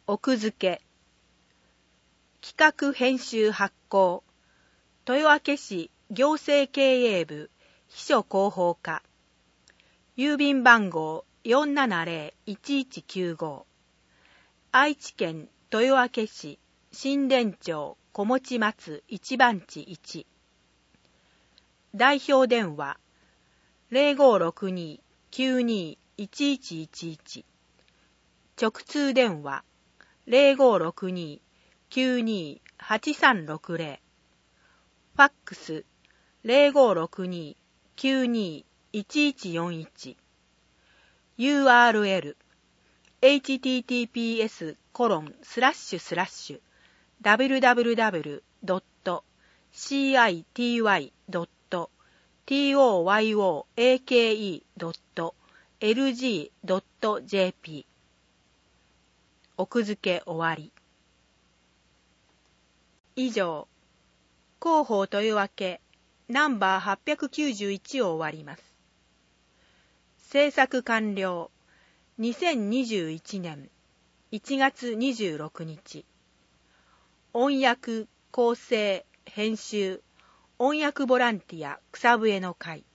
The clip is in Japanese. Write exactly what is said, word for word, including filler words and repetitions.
奥付け企画編集発行豊明市行政経営部秘書広報課郵便番号 よんななぜろいちいちきゅうご 愛知県豊明市新田町小持松一番地いち代表電話 ゼロごろくに きゅうにいちいちいちいち 直通電話 ゼロごろくに きゅうにはちさんろくゼロ ファックス ゼロごろくに きゅうにいちいちよんいち ユーアールエル エイチティーティーピーエス コロン スラッシュスラッシュ ダブリュダブリュダブリュ ドット シーアイティーワイ ドット トヨー ドット エルジー ドット ジェーピー 奥付け終わり。以上、広報豊明ナンバーはっぴゃくきゅうじゅういちを終わります。制作完了にせんにじゅういちねんいちがつにじゅうろくにち。音訳、構成、編集、音訳ボランティア草笛の会。